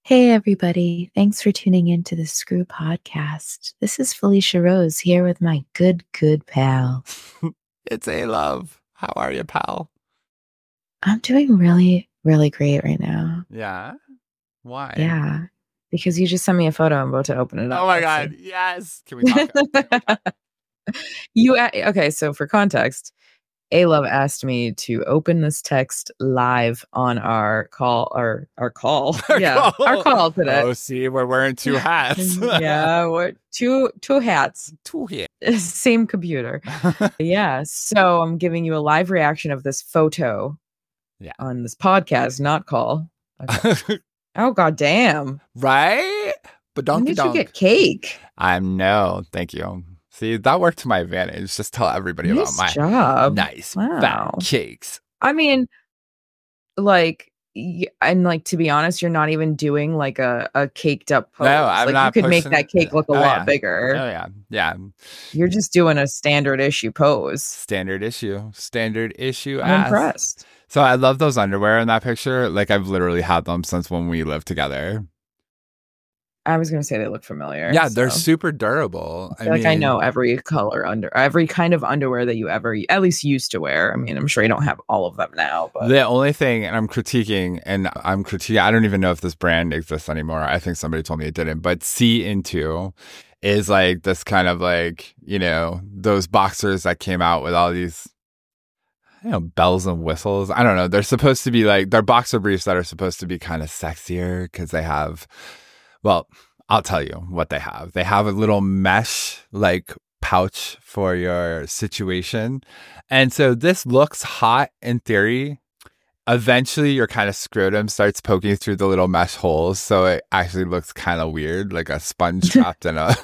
Hey, everybody. Thanks for tuning in to the Screw Podcast. This is Felicia Rose here with my good pal. It's A-Love. How are you, pal? I'm doing really great right now. Yeah? Why? Yeah. Because you just sent me a photo. I'm about to open it up. Oh my God. Yes. Can we talk? Okay, so for context, A-Love asked me to open this text live on our call. Our call today. Oh, see, we're wearing two hats. Yeah, we're two hats. Two hats. Same computer. Yeah. So I'm giving you a live reaction of this photo on this podcast, not call. Okay. Oh, goddamn. Right? But When did you get cake? No, thank you. See, that worked to my advantage. Just tell everybody Nice about my job. nice Wow. fat cakes. I mean, to be honest, you're not even doing like a caked up pose. No, I'm not. You could make that cake look a lot bigger. Oh yeah. You're just doing a standard issue pose. Standard issue. I'm impressed. So I love those underwear in that picture. Like I've literally had them since when we lived together. I was going to say they look familiar. Yeah, they're super durable. I mean, I know every kind of underwear that you ever at least used to wear. I mean, I'm sure you don't have all of them now. But the only thing, and I'm critiquing, I don't even know if this brand exists anymore. I think somebody told me it didn't. But See Into is like this kind of like, those boxers that came out with all these bells and whistles. I don't know. They're supposed to be like, they're boxer briefs that are supposed to be kind of sexier because they have, well, I'll tell you what they have. They have a little mesh like pouch for your situation. And so this looks hot in theory. Eventually your kind of scrotum starts poking through the little mesh holes. So it actually looks kind of weird, like a sponge trapped in a...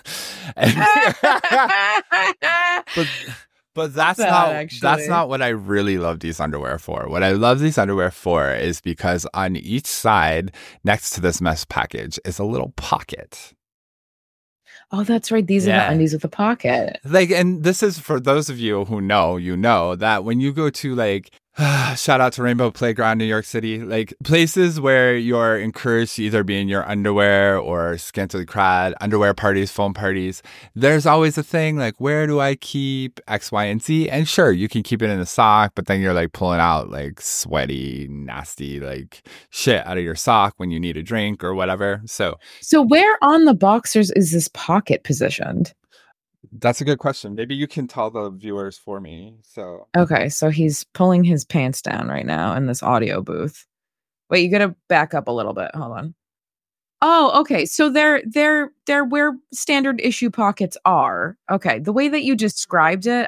But that's not what I really love these underwear for. What I love these underwear for is because on each side, next to this mesh package, is a little pocket. Oh, that's right. These are the undies with a pocket. And this is for those of you who know that when you go to like, shout out to Rainbow Playground, New York City, like places where you're encouraged to either be in your underwear or scantily clad, underwear parties, foam parties. There's always a thing like, where do I keep X, Y, and Z? And sure, you can keep it in a sock, but then you're like pulling out like sweaty, nasty, like shit out of your sock when you need a drink or whatever. So where on the boxers is this pocket positioned? That's a good question. Maybe you can tell the viewers for me. Okay, so he's pulling his pants down right now in this audio booth. Wait, you gotta back up a little bit. Hold on. Oh, okay. So they're where standard issue pockets are. Okay, the way that you described it,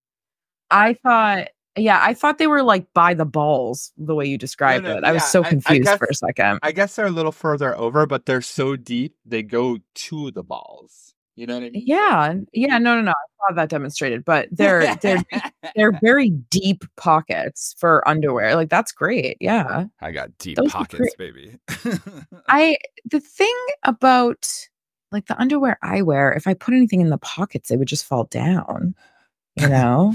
I thought they were like by the balls. The way you described it, I was so confused for a second. I guess they're a little further over, but they're so deep they go to the balls. You know what I mean? Yeah. No. I saw that demonstrated, but they're very deep pockets for underwear. Like that's great. Yeah, I got deep pockets, baby. The thing about like the underwear I wear, if I put anything in the pockets, they would just fall down. You know,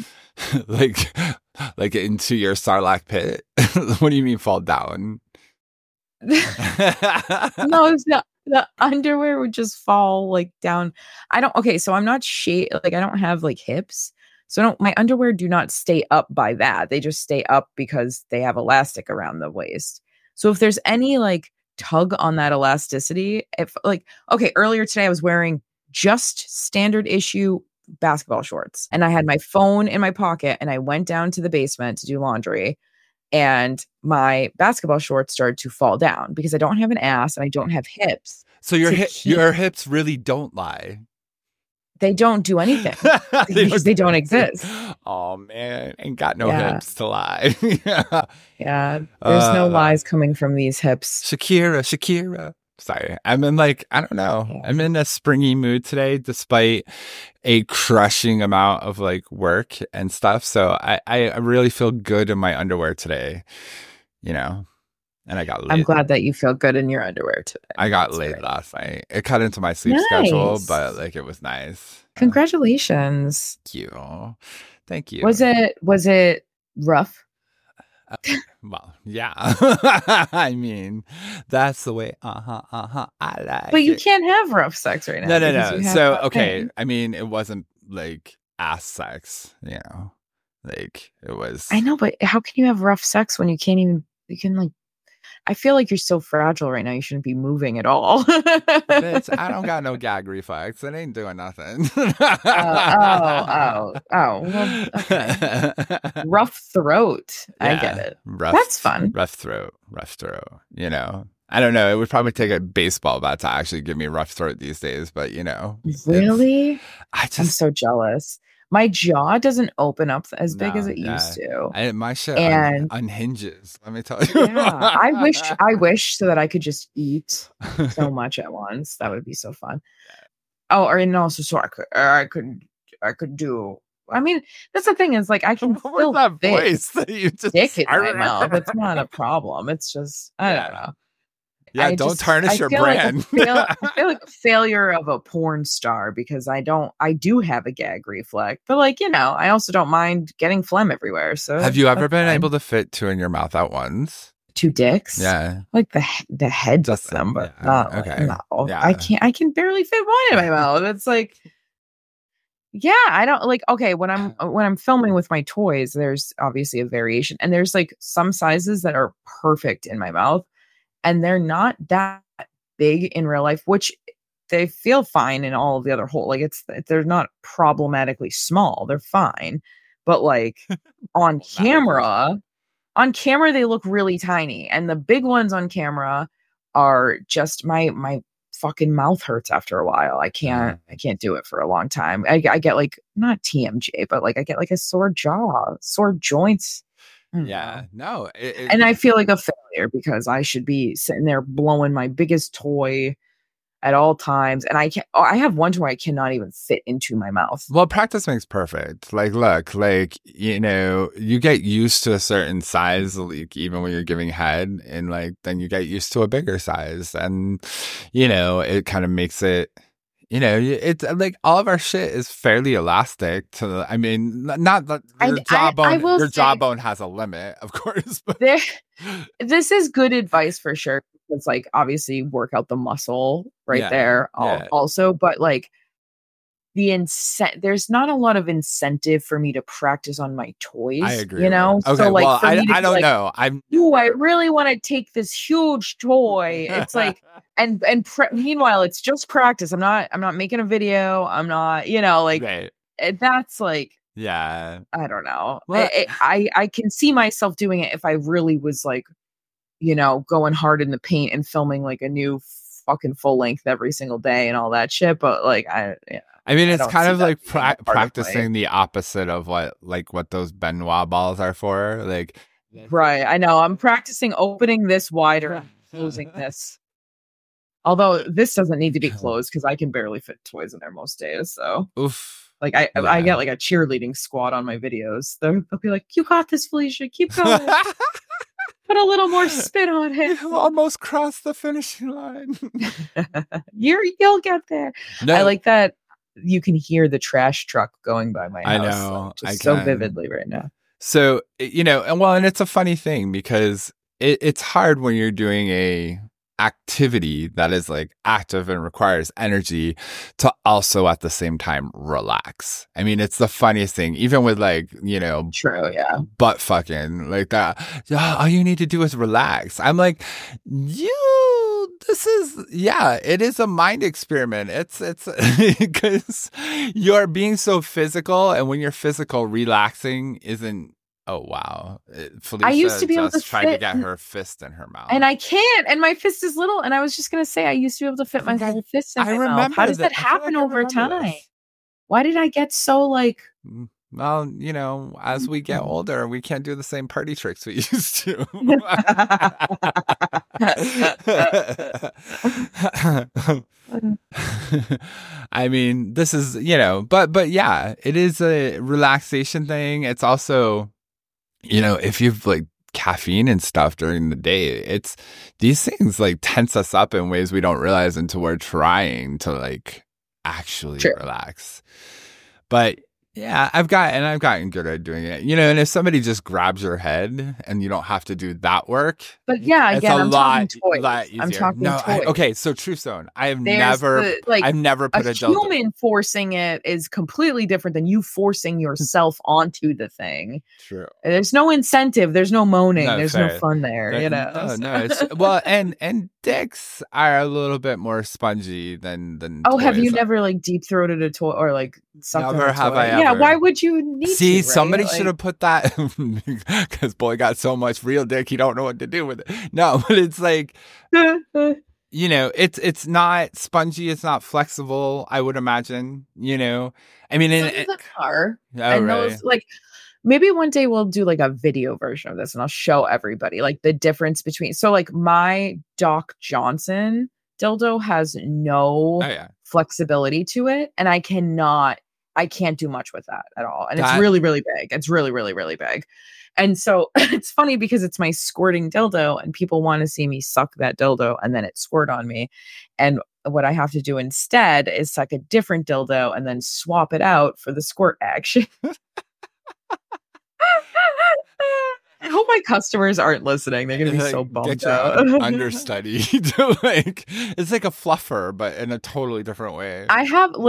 like into your Sarlacc pit. What do you mean fall down? No, it's not. The underwear would just fall like down. So I'm not I don't have like hips. So my underwear do not stay up by that. They just stay up because they have elastic around the waist. So if there's any like tug on that elasticity, earlier today I was wearing just standard issue basketball shorts and I had my phone in my pocket and I went down to the basement to do laundry. And my basketball shorts started to fall down because I don't have an ass and I don't have hips. So your hips really don't lie. They don't do anything because they don't exist. Oh man, ain't got no hips to lie. Yeah, there's no lies coming from these hips. Shakira. Sorry, I'm in I don't know. Yeah. I'm in a springy mood today, despite a crushing amount of like work and stuff. So I really feel good in my underwear today, and I got laid. I'm glad that you feel good in your underwear today. I got laid last night. It cut into my sleep schedule, but like it was nice. Congratulations. Thank you. Was it rough? Well, yeah. I mean, that's the way. I like. But you can't have rough sex right now. No. So okay, I mean, it wasn't like ass sex, you know, like it was. I know, but how can you have rough sex when you can't even? You can like. I feel like you're so fragile right now. You shouldn't be moving at all. Bitch, I don't got no gag reflex. It ain't doing nothing. Well, okay. Rough throat. Yeah, I get it. That's fun. Rough throat. You know, I don't know. It would probably take a baseball bat to actually give me rough throat these days, but you know. Really? I'm so jealous. My jaw doesn't open up as big as it used to. My shit unhinges. Let me tell you. Yeah, I wish so that I could just eat so much at once. That would be so fun. Oh, and also so I could do. I mean, that's the thing is like I can still that voice that you just dick in my mouth. It's not a problem. It's just I don't know. Yeah, don't tarnish your brand. I feel like a failure of a porn star because I do have a gag reflex, but like, you know, I also don't mind getting phlegm everywhere. So have you ever been able to fit two in your mouth at once? Two dicks? Yeah. Like the heads of them, but okay. No. Yeah. I can barely fit one in my mouth. It's like I don't like when I'm filming with my toys, there's obviously a variation and there's like some sizes that are perfect in my mouth. And they're not that big in real life, which they feel fine in all of the other whole. Like they're not problematically small. They're fine. But like on camera, they look really tiny. And the big ones on camera are just my fucking mouth hurts after a while. I can't do it for a long time. I get like not TMJ, but like I get like a sore jaw, sore joints. Yeah, no. And I feel like a failure because I should be sitting there blowing my biggest toy at all times. And I have one toy I cannot even fit into my mouth. Well, practice makes perfect. Like, look, like, you know, you get used to a certain size, like, even when you're giving head, and like, then you get used to a bigger size. And, you know, it kind of makes it. You know, it's like all of our shit is fairly elastic to I mean, not that your jawbone, your jawbone has a limit, of course. But this is good advice for sure. It's like obviously work out the muscle there also, but like there's not a lot of incentive for me to practice on my toys. I agree. You know, okay, so like well, I don't know. I really want to take this huge toy. It's like, meanwhile, it's just practice. I'm not making a video. I'm not, you know, like that's like, yeah. I don't know. Well, I can see myself doing it if I really was like, you know, going hard in the paint and filming like a new fucking full length every single day and all that shit. But like, I mean, it's kind of like practicing the opposite of what those Benoit balls are for. Like, right. I know. I'm practicing opening this wider and closing this. Although this doesn't need to be closed because I can barely fit toys in there most days. So, oof. Like I get like a cheerleading squad on my videos. They'll be like, "You got this, Felicia. Keep going." Put a little more spin on it. You almost crossed the finishing line. You'll get there. No. I like that. You can hear the trash truck going by my house. I know. Just so vividly right now. So, you know, and it's a funny thing because it's hard when you're doing a activity that is like active and requires energy to also at the same time relax. I mean, it's the funniest thing, even with like, you know, true, yeah, butt fucking like that. All you need to do is relax. I'm like, it is a mind experiment. It's because you're being so physical, and when you're physical, relaxing isn't. Oh wow! Felicia I used to be able to try to get her fist in her mouth, and I can't. And my fist is little. And I was just gonna say, I used to be able to fit my whole fist in my mouth. How does that happen over time? Why did I get so like? Well, you know, as we get older, we can't do the same party tricks we used to. I mean, this is, you know, but yeah, it is a relaxation thing. It's also, you know, if you've like caffeine and stuff during the day, it's these things like tense us up in ways we don't realize until we're trying to like actually relax. But Yeah, I've gotten good at doing it. You know, and if somebody just grabs your head and you don't have to do that work, But yeah, it's again, a I'm talking lot toys. I'm easier. talking No, toys. okay, so True Stone. There's the like I've never a put a dildo. human forcing it is completely different than you forcing yourself onto the thing. True. There's no incentive. There's no moaning. No, There's no fair. fun there, you know. No, no. It's well, and dicks are a little bit more spongy than Oh, have you toys. never like deep throated a toy or like sucked on Never a have toy? I Yeah, why ever. would you need See, to, somebody right? should Like, have put that because boy got so much real dick he don't know what to do with it. No, but it's like you know, it's not spongy, it's not flexible. I would imagine. You know, I mean, some of them are, oh and right, those like maybe one day we'll do like a video version of this, and I'll show everybody like the difference between. So like my Doc Johnson dildo has oh no yeah, flexibility to it, and I can't do much with that at all. And it's that really, really big. It's really, really, really big. And so it's funny because it's my squirting dildo, and people want to see me suck that dildo and then it squirt on me. And what I have to do instead is suck a different dildo and then swap it out for the squirt action. I hope my customers aren't listening. They're going to be so like, get bummed your out. understudy to like it's like a fluffer, but in a totally different way. I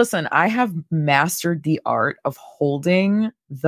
have mastered the art of holding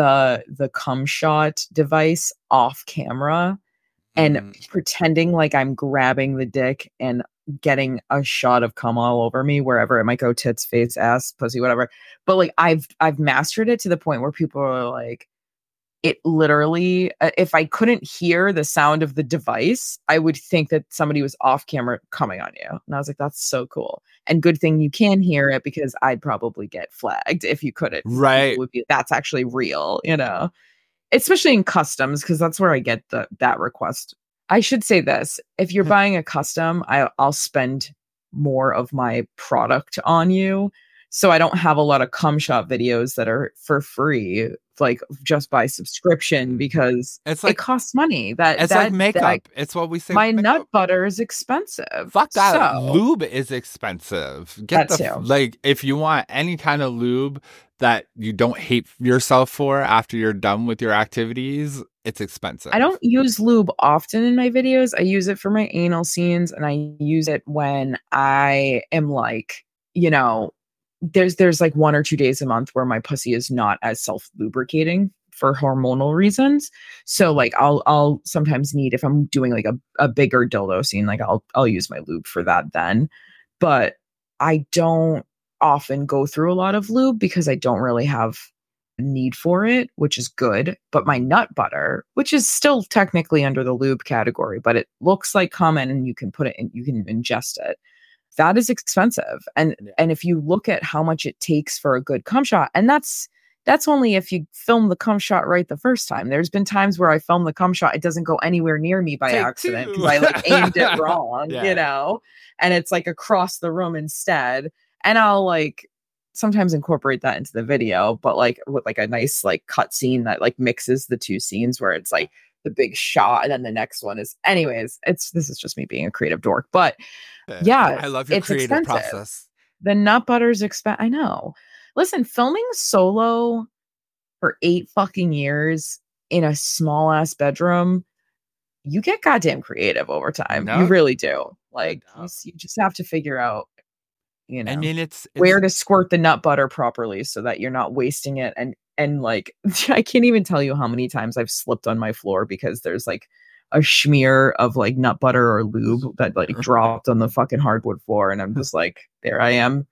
the cum shot device off camera and pretending like I'm grabbing the dick and getting a shot of cum all over me wherever it might go, tits, face, ass, pussy, whatever. But like I've mastered it to the point where people are like, it literally, if I couldn't hear the sound of the device, I would think that somebody was off camera coming on you. And I was like, that's so cool. And good thing you can hear it, because I'd probably get flagged if you couldn't. Right. People would be, that's actually real, you know, especially in customs, because that's where I get that request. I should say this: if you're buying a custom, I'll spend more of my product on you. So I don't have a lot of cum shot videos that are for free, like just by subscription, because It's like it costs money. it's like makeup. It's what we say. My makeup. nut butter is expensive. Fuck that. So, Lube is expensive. Get that the too. like if you want any kind of lube that you don't hate yourself for after you're done with your activities, it's expensive. I don't use lube often in my videos. I use it for my anal scenes, and I use it when I am like, you know, there's like 1 or 2 days a month where my pussy is not as self-lubricating for hormonal reasons. So like I'll sometimes need, if I'm doing like a bigger dildo scene, like I'll use my lube for that then. But I don't often go through a lot of lube because I don't really have a need for it, which is good. But my nut butter, which is still technically under the lube category, but it looks like cum, and you can put it in, you can ingest it. That is expensive. And if you look at how much it takes for a good cum shot, and that's only if you film the cum shot right the first time. There's been times where I film the cum shot, it doesn't go anywhere near me by accident because I like aimed it wrong, you know, and it's like across the room instead. And I'll like sometimes incorporate that into the video, but like with like a nice like cut scene that like mixes the two scenes where it's like the big shot and then the next one is, anyways, this is just me being a creative dork, but yeah, I love your creative process. The nut butter's I know. Listen, filming solo for 8 fucking years in a small ass bedroom, you get goddamn creative over time. No, you really do. Like you just have to figure out, you know, I mean, it's where to squirt the nut butter properly so that you're not wasting it. And like, I can't even tell you how many times I've slipped on my floor because there's like a smear of like nut butter or lube that like dropped on the fucking hardwood floor. And I'm just like, there I am.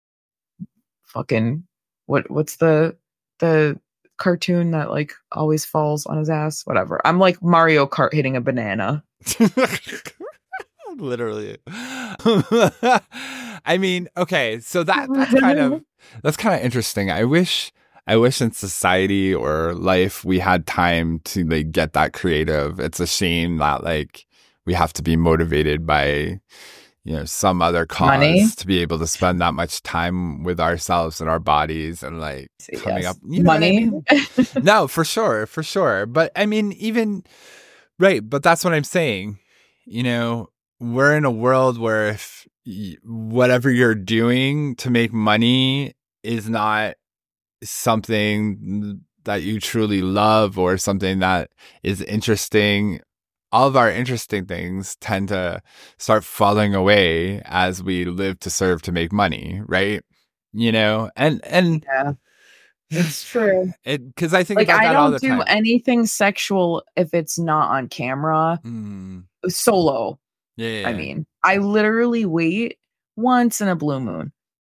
Fucking, what's the cartoon that like always falls on his ass? Whatever. I'm like Mario Kart hitting a banana. Literally. I mean, okay, so that's kind of interesting. I wish in society or life we had time to like get that creative. It's a shame that like we have to be motivated by, you know, some other cause money, to be able to spend that much time with ourselves and our bodies and like coming up, you know, money. What I mean? No, for sure. But I mean, even right. But that's what I'm saying. You know, we're in a world where if whatever you're doing to make money is not something that you truly love or something that is interesting, all of our interesting things tend to start falling away as we live to serve to make money, right? You know, and Yeah, it's true. Because I think Like, about I that all don't the do time. anything sexual if it's not on camera. Solo. Yeah. I mean, I literally wait once in a blue moon.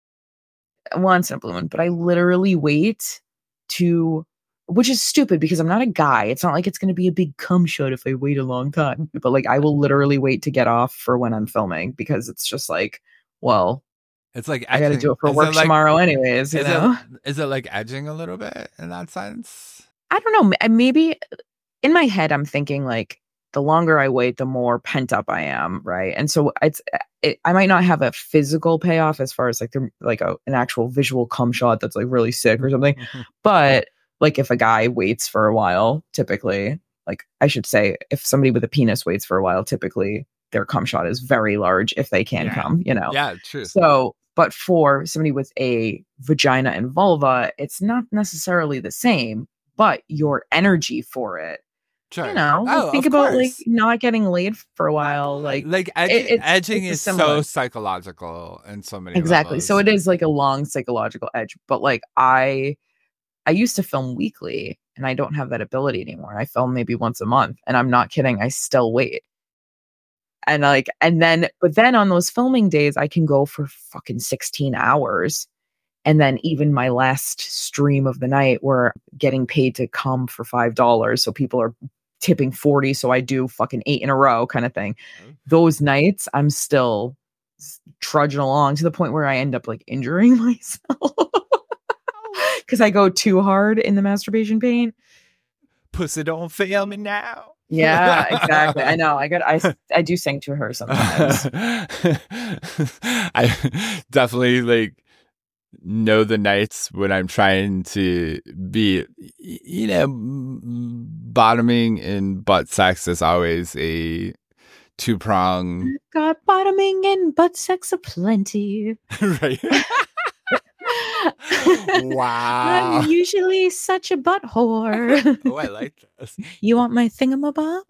But I literally wait to, which is stupid because I'm not a guy. It's not like it's going to be a big cum shot if I wait a long time. But like, I will literally wait to get off for when I'm filming because it's just like, well, It's like I got to edging. do it for work tomorrow anyways, you know? Is it like edging a little bit in that sense? I don't know. Maybe in my head, I'm thinking like the longer I wait, the more pent up I am, right? And so I might not have a physical payoff as far as like an actual visual cum shot that's like really sick or something, but like if a guy waits for a while, typically, like I should say, if somebody with a penis waits for a while, typically their cum shot is very large if they can come, you know? Yeah, true. So, but for somebody with a vagina and vulva, it's not necessarily the same, but your energy for it. Sure. You know, think about like not getting laid for a while. Like edging is so psychological in so many levels. So it is like a long psychological edge. But like I used to film weekly and I don't have that ability anymore. I film maybe once a month and I'm not kidding. I still wait. And but then on those filming days, I can go for fucking 16 hours. And then even my last stream of the night, we're getting paid to come for $5. So people are tipping 40. So I do fucking 8 in a row kind of thing. Those nights, I'm still trudging along to the point where I end up like injuring myself because I go too hard in the masturbation pain. Pussy don't fail me now. Yeah, exactly. I know. I do sing to her sometimes. I definitely like know the nights when I'm trying to be, you know, bottoming in butt sex is always a two-prong. Got bottoming in butt sex aplenty. Right. Wow. I'm usually such a butt whore. Oh, I like this. You want my thingamabob?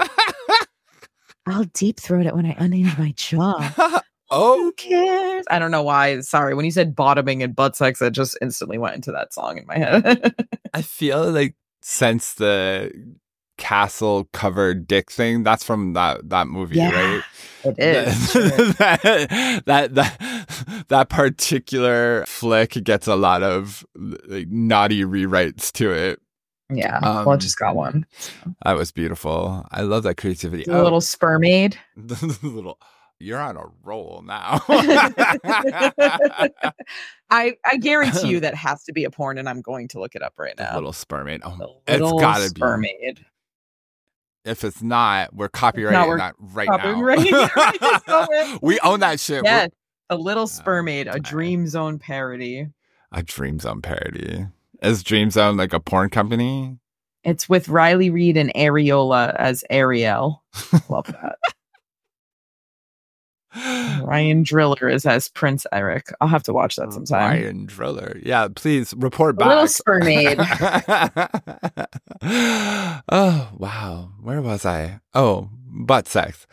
I'll deep throat it when I unhinge my jaw. Oh, who cares? I don't know why. Sorry. When you said bottoming and butt sex, I just instantly went into that song in my head. I feel like since the castle covered dick thing, that's from that movie, right? It is. that particular flick gets a lot of like naughty rewrites to it. Yeah. Well, it just got one. That was beautiful. I love that creativity. The little spermaid. You're on a roll now. I guarantee you that has to be a porn, and I'm going to look it up right now. The little spermaid. Oh, it's gotta spermaid. Be. If it's not, we're copyrighting that right now. We own that shit. Yeah, a little spermaid, a Dream Zone parody. A Dream Zone parody. Is Dream Zone like a porn company? It's with Riley Reid and Areola as Ariel. Love that. Ryan Driller is as Prince Eric. I'll have to watch that sometime. Ryan Driller. Yeah, please report back. Little spermaid. Oh, wow. Where was I? Oh, butt sex.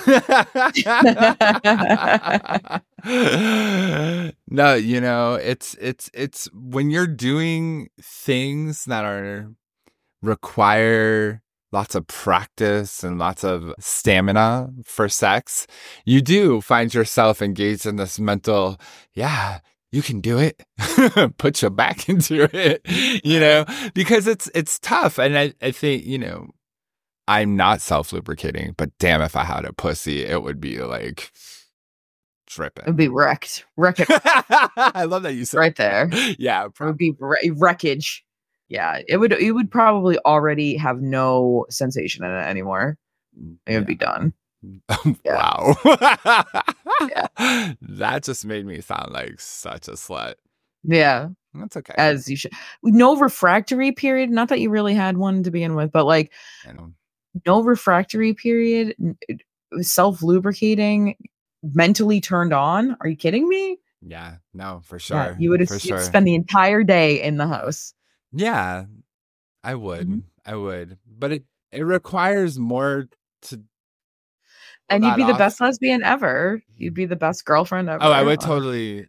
No, you know, it's when you're doing things that require lots of practice and lots of stamina for sex, you do find yourself engaged in this mental, yeah, you can do it. Put your back into it, you know, because it's tough. And I think, you know, I'm not self-lubricating, but damn, if I had a pussy, it would be like dripping. It would be wrecked. I love that you said right there. Yeah. It would be wreckage. Yeah, it would probably already have no sensation in it anymore. It would be done. Wow. Yeah. That just made me sound like such a slut. Yeah. That's okay. As you should. No refractory period. Not that you really had one to begin with, but like no refractory period, self-lubricating, mentally turned on. Are you kidding me? Yeah, no, for Yeah, sure. you'd For sure. spend the entire day in the house. Yeah, I Mhm. would. I would. But it requires more to pull And you'd that be the off. best lesbian ever. You'd be the best girlfriend Oh, I ever. would totally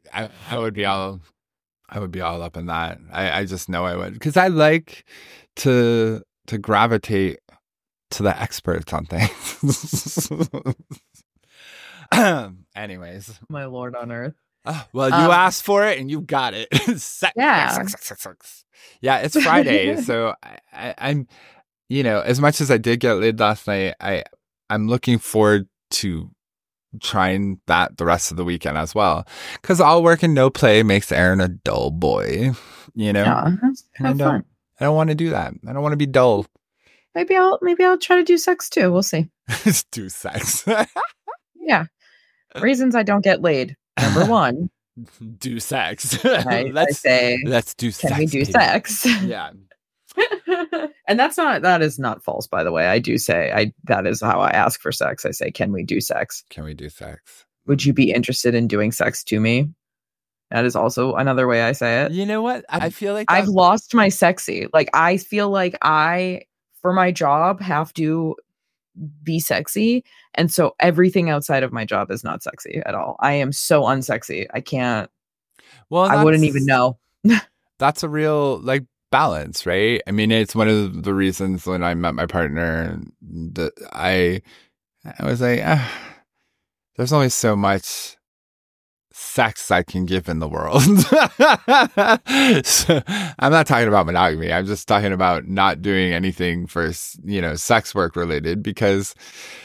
I would be all up in that. I just know I would. Because I like to gravitate to the experts on things. Anyways. My Lord on earth. Well, you Um, asked for it and you got it. Sex, sex, yeah. sex, sex, sex, sex. Yeah, it's Friday, so I'm, as much as I did get laid last night, I'm looking forward to trying that the rest of the weekend as well. Because all work and no play makes Aaron a dull boy, Yeah, and have fun. I don't want to do that. I don't want to be dull. Maybe I'll try to do sex too. We'll see. Do sex. Yeah. Reasons I don't get laid. Number one, Do sex. I say, let's do sex. can we do baby. sex? Yeah. And that is not false, by the way. I do say that is how I ask for sex. I say, can we do sex? Can we do sex? Would you be interested in doing sex to me? That is also another way I say it. You know what? I feel like I've lost my sexy. Like, I feel like I, for my job, have to be sexy. And so everything outside of my job is not sexy at all. I am so unsexy. I can't. Well, I wouldn't even know. That's a real balance, right? I mean, it's one of the reasons when I met my partner that I was like, there's only so much sex I can give in the world. So, I'm not talking about monogamy. I'm just talking about not doing anything for, sex work related because,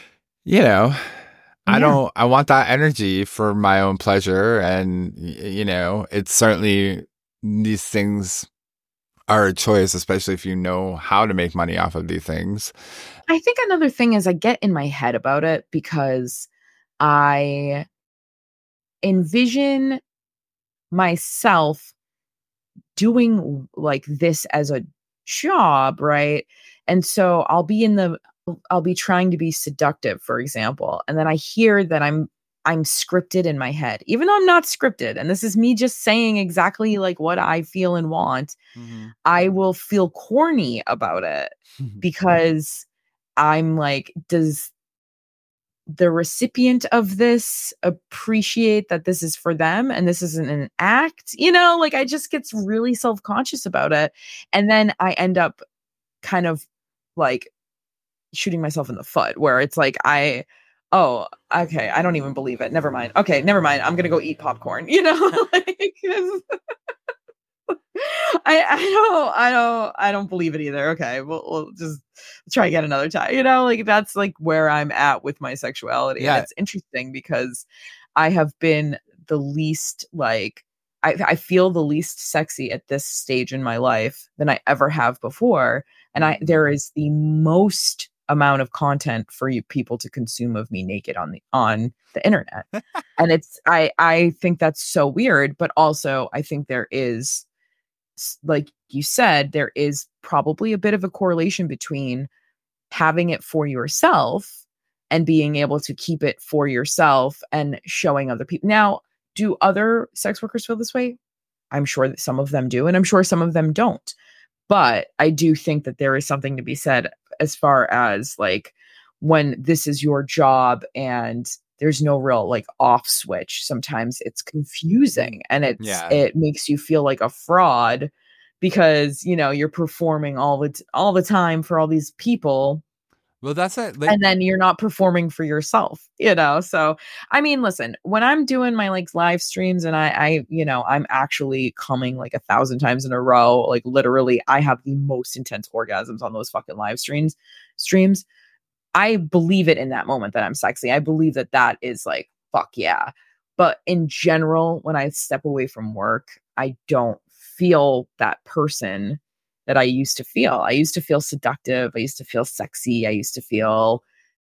I want that energy for my own pleasure. And, it's certainly these things are a choice, especially if you know how to make money off of these things. I think another thing is I get in my head about it because I envision myself doing like this as a job, right? And so I'll be trying to be seductive, for example, and then I hear that I'm scripted in my head, even though I'm not scripted. And this is me just saying exactly like what I feel and want. Mm-hmm. I will feel corny about it because I'm like, does the recipient of this appreciate that this is for them and this isn't an act? Like I just gets really self-conscious about it. And then I end up kind of like shooting myself in the foot where it's like, oh, okay, I don't even believe it. Never mind. Okay, never mind. I'm going to go eat popcorn, like, I don't believe it either. Okay, we'll just try again another time. Like that's like where I'm at with my sexuality. Yeah. And it's interesting because I have been the least like I feel the least sexy at this stage in my life than I ever have before, and there is the most amount of content for you people to consume of me naked on the internet, and it's I think that's so weird, but also I think there is, like you said, there is probably a bit of a correlation between having it for yourself and being able to keep it for yourself and showing other people. Now, do other sex workers feel this way? I'm sure that some of them do, and I'm sure some of them don't. But I do think that there is something to be said as far as like when this is your job and there's no real like off switch. Sometimes it's confusing and it makes you feel like a fraud because, you're performing all the time for all these people. Well, that's it. And then you're not performing for yourself, So, I mean, listen, when I'm doing my like live streams and I'm actually coming like 1,000 times in a row, like literally I have the most intense orgasms on those fucking live streams. I believe it in that moment that I'm sexy. I believe that is like, fuck yeah. But in general, when I step away from work, I don't feel that person that I used to feel. I used to feel seductive. I used to feel sexy. I used to feel,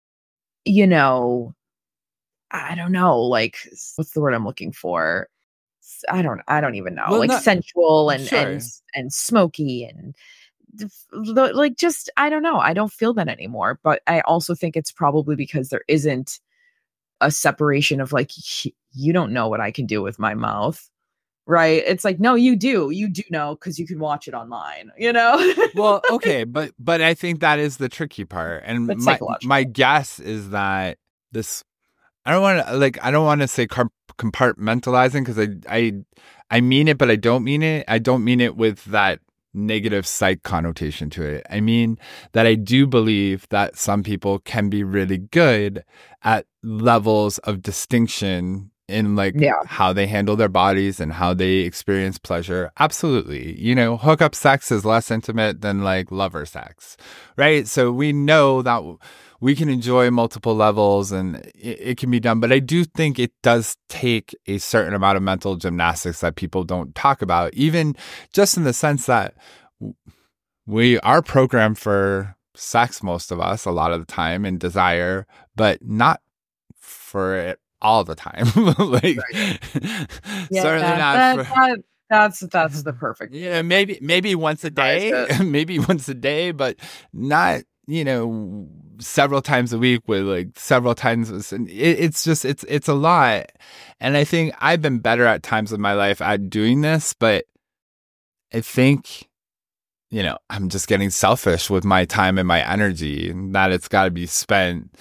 I don't know, like, what's the word I'm looking for? I don't even know. Well, like sensual and sure. and smoky and like just I don't know. I don't feel that anymore. But I also think it's probably because there isn't a separation of like, you don't know what I can do with my mouth. Right. It's like, no, you do know, because you can watch it online, Well, okay. But I think that is the tricky part. And my guess is that this, I don't want to say compartmentalizing, because I mean it, but I don't mean it. I don't mean it with that negative psych connotation to it. I mean that I do believe that some people can be really good at levels of distinction in how they handle their bodies and how they experience pleasure. Absolutely. Hookup sex is less intimate than like lover sex, right? So we know that we can enjoy multiple levels and it can be done. But I do think it does take a certain amount of mental gymnastics that people don't talk about, even just in the sense that we are programmed for sex, most of us, a lot of the time, and desire, but not for it all the time. Certainly not. That's the perfect. Maybe once a day, but not, several times a week with like several times. And it's a lot. And I think I've been better at times of my life at doing this, but I think, I'm just getting selfish with my time and my energy, and that it's got to be spent,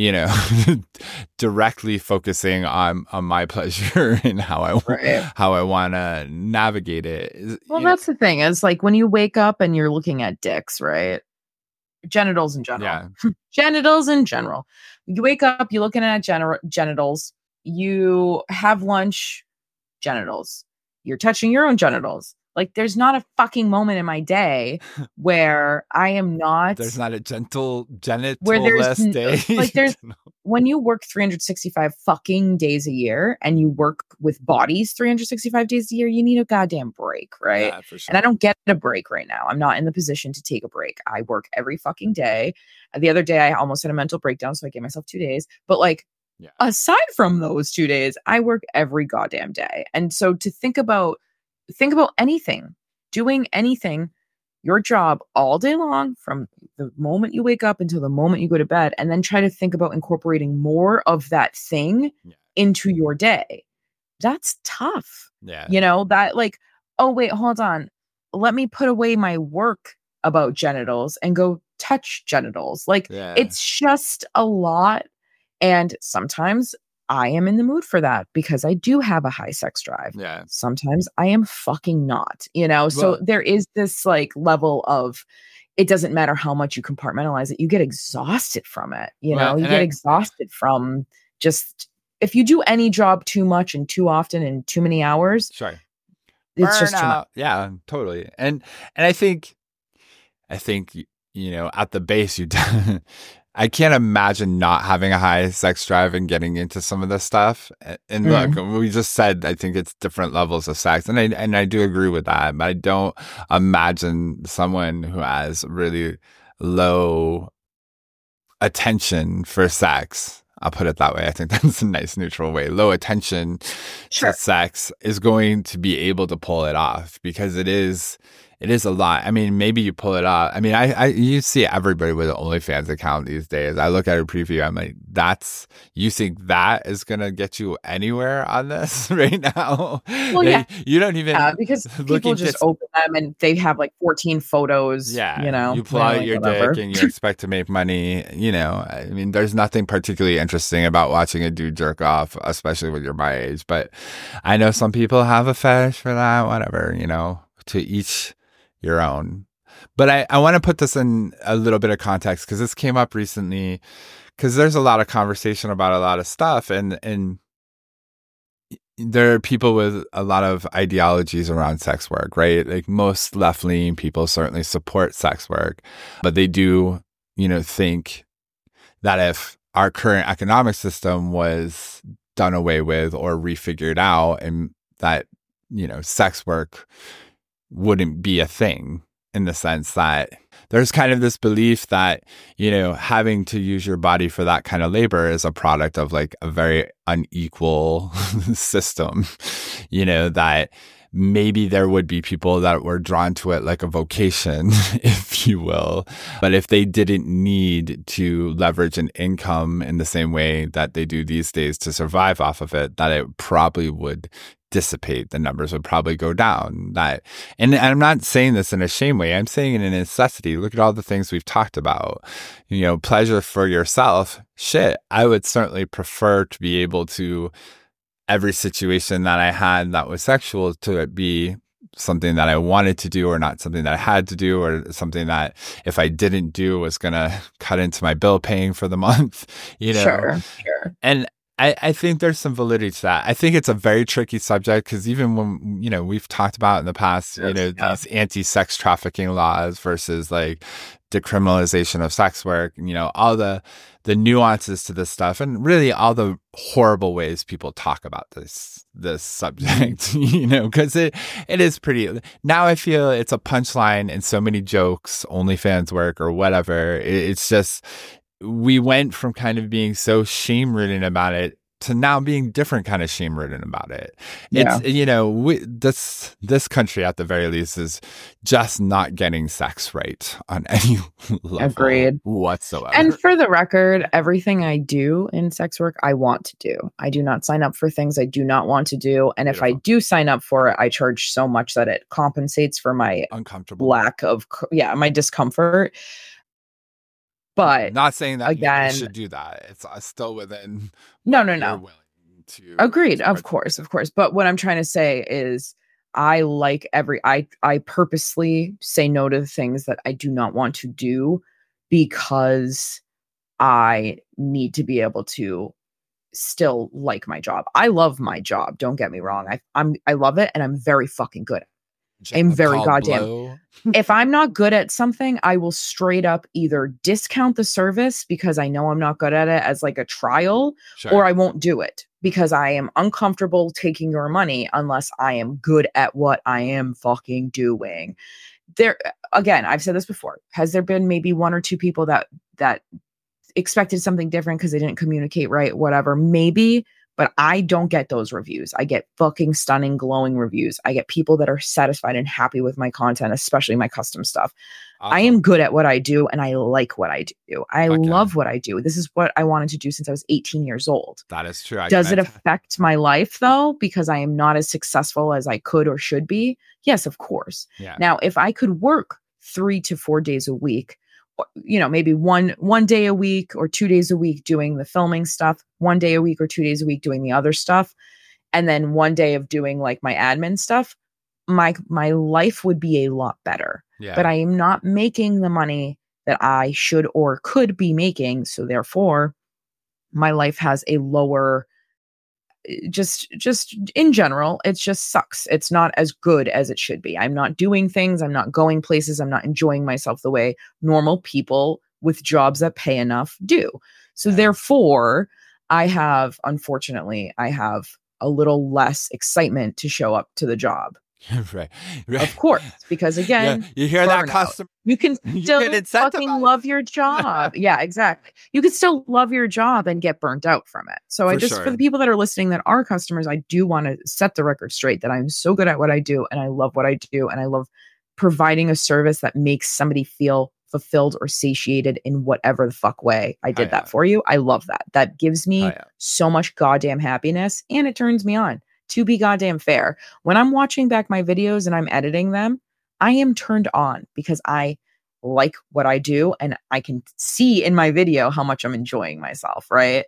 directly focusing on my pleasure and how I want to navigate it. Well, that's the thing, is like when you wake up and you're looking at dicks, right? Genitals in general. Yeah. Genitals in general. You wake up, you're looking at genitals. You have lunch, genitals. You're touching your own genitals. Like, there's not a fucking moment in my day where I am not. There's not a genital-less day. Like, when you work 365 fucking days a year and you work with bodies 365 days a year, you need a goddamn break, right? Yeah, for sure. And I don't get a break right now. I'm not in the position to take a break. I work every fucking day. The other day, I almost had a mental breakdown, so I gave myself 2 days. But aside from those 2 days, I work every goddamn day. And so to think about anything, doing anything, your job all day long, from the moment you wake up until the moment you go to bed, and then try to think about incorporating more of that thing into your day. That's tough. Yeah. That like, oh, wait, hold on. Let me put away my work about genitals and go touch genitals. Like, it's just a lot. And sometimes I am in the mood for that because I do have a high sex drive. Yeah. Sometimes I am fucking not, so there is this like level of, it doesn't matter how much you compartmentalize it. You get exhausted from it. You get exhausted from just, if you do any job too much and too often and too many hours. Sure. It's just too much. Yeah, totally. And I think, at the base, I can't imagine not having a high sex drive and getting into some of this stuff. And look, we just said, I think it's different levels of sex. And I do agree with that. But I don't imagine someone who has really low attention for sex. I'll put it that way. I think that's a nice neutral way. Low attention to sex is going to be able to pull it off, because it is a lot. I mean, maybe you pull it off. I mean, you see everybody with an OnlyFans account these days. I look at a preview, I'm like, you think that is going to get you anywhere on this right now? Well, yeah. You don't even. Yeah, because people just open them and they have like 14 photos. Yeah. You pull out your dick and you expect to make money. I mean, there's nothing particularly interesting about watching a dude jerk off, especially when you're my age. But I know some people have a fetish for that, whatever, to each your own. But I want to put this in a little bit of context, because this came up recently, because there's a lot of conversation about a lot of stuff, and there are people with a lot of ideologies around sex work, right? Like, most left-leaning people certainly support sex work, but they do, think that if our current economic system was done away with or refigured out, and that, sex work wouldn't be a thing, in the sense that there's kind of this belief that, having to use your body for that kind of labor is a product of like a very unequal system, that maybe there would be people that were drawn to it like a vocation, if you will. But if they didn't need to leverage an income in the same way that they do these days to survive off of it, that it probably would dissipate. The numbers would probably go down. And I'm not saying this in a shame way. I'm saying it in a necessity. Look at all the things we've talked about. Pleasure for yourself. Shit, I would certainly prefer to be able to, every situation that I had that was sexual, to it be something that I wanted to do or not something that I had to do, or something that if I didn't do was going to cut into my bill paying for the month, Sure. And I think there's some validity to that. I think it's a very tricky subject because even when, we've talked about in the past, these anti-sex trafficking laws versus like decriminalization of sex work, all the nuances to this stuff, and really all the horrible ways people talk about this subject, because it is pretty. Now I feel it's a punchline in so many jokes, OnlyFans work or whatever. It's just, we went from kind of being so shame-ridden about it to now being different kind of shame-ridden about it. It's, this country at the very least is just not getting sex right on any level. Agreed. Whatsoever. And for the record, everything I do in sex work, I want to do. I do not sign up for things I do not want to do. And if I do sign up for it, I charge so much that it compensates for my uncomfortable lack of, my discomfort. But not saying that again, you should do that. It's still within. No. Agreed. Of course. But what I'm trying to say is I purposely say no to the things that I do not want to do because I need to be able to still like my job. I love my job. Don't get me wrong. I love it and I'm very fucking good at it. I'm very goddamn. If I'm not good at something, I will straight up either discount the service because I know I'm not good at it as like a trial, or I won't do it because I am uncomfortable taking your money unless I am good at what I am fucking doing. There, again, I've said this before. Has there been maybe one or two people that expected something different because they didn't communicate right, whatever? Maybe. But I don't get those reviews. I get fucking stunning, glowing reviews. I get people that are satisfied and happy with my content, especially my custom stuff. Awesome. I am good at what I do and I like what I do. I love what I do. This is what I wanted to do since I was 18 years old. That is true. Does it affect my life though? Because I am not as successful as I could or should be? Yes, of course. Yeah. Now, if I could work 3 to 4 days a week, maybe one day a week or 2 days a week doing the filming stuff, 1 day a week or 2 days a week doing the other stuff, and then 1 day of doing like my admin stuff, my life would be a lot better. Yeah. But I am not making the money that I should or could be making. So therefore, my life has a lower, just in general, it just sucks. It's not as good as it should be. I'm not doing things. I'm not going places. I'm not enjoying myself the way normal people with jobs that pay enough do. So therefore, unfortunately, I have a little less excitement to show up to the job. Right. Of course, because again, you hear that, customer? You can still fucking love your job. Yeah, exactly. You can still love your job and get burnt out from it. So for the people that are listening that are customers, I do want to set the record straight that I'm so good at what I do and I love what I do and I love providing a service that makes somebody feel fulfilled or satiated in whatever the fuck way I did that for you. I love that. That gives me so much goddamn happiness and it turns me on. To be goddamn fair, when I'm watching back my videos and I'm editing them, I am turned on because I like what I do and I can see in my video how much I'm enjoying myself, right?